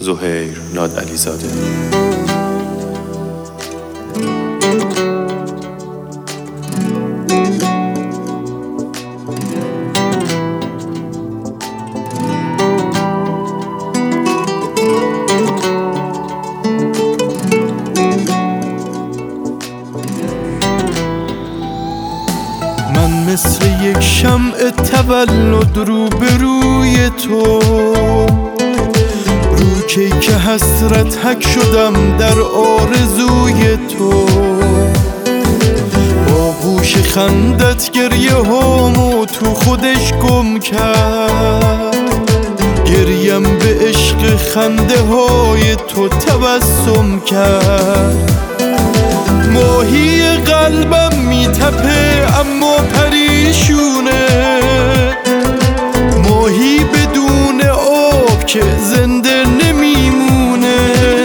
زهیر نادعلیزاده. من مثل یک شمع تولد روبروی تو، رو کیک حسرت حک شدم در آرزوی تو. با گوش خندت گریه هامو تو خودش گم کرد، گریم به عشق خنده های تو تبسم کرد. ماهی قلبم میتپه اما پریشونه، ماهی بدون آب که زنده نمیمونه.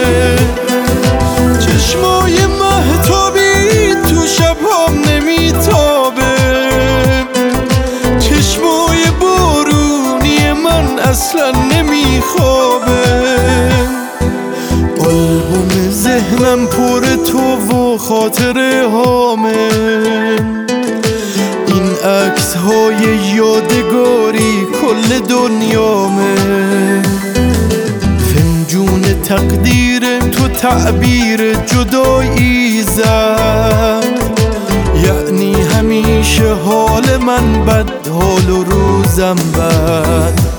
چشمای مهتابی تو شبام نمیتابه، چشمای بارونی من اصلا نمیخوابه. آلبوم ذهنم پر تو و خاطره هامه، این عکس های یادگاری کل دنیامه. فنجون تقدیر تو تعبیر جدایی زد، یعنی همیشه حال من بد، حال و روزم بد.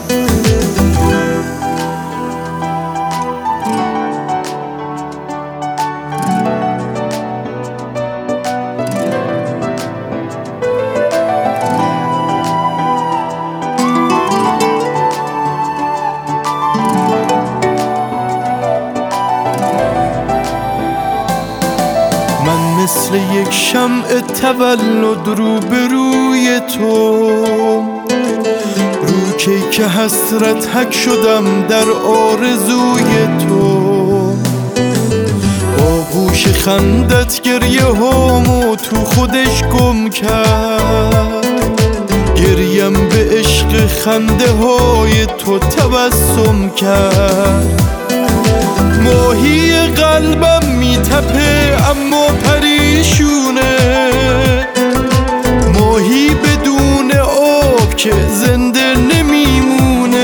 من مثل یک شمع تولد روبروی تو، رو کیک حسرت حک شدم در آرزوی تو. با گوش خندت گریه هامو تو خودش گم کرد، گریم به عشق خنده های تو تبسم کرد. ماهی قلبم میتپه اما پریشونه، ماهی بدون آب که زنده نمیمونه.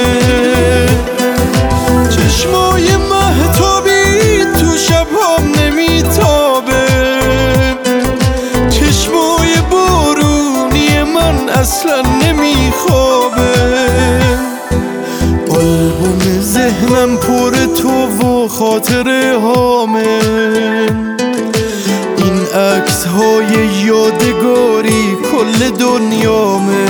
چشمای مهتابی تو شبام نمیتابه، چشمای بارونی من اصلا نمیخوابه. آلبوم ذهنم پر تو و خاطره هامه، این عکس های یادگاری کل دنیامه.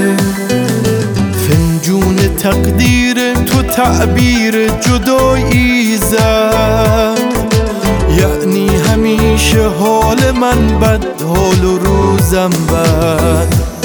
فنجون تقدیر تو تعبیر جدایی زد، یعنی همیشه حال من بد، حال و روزم بد.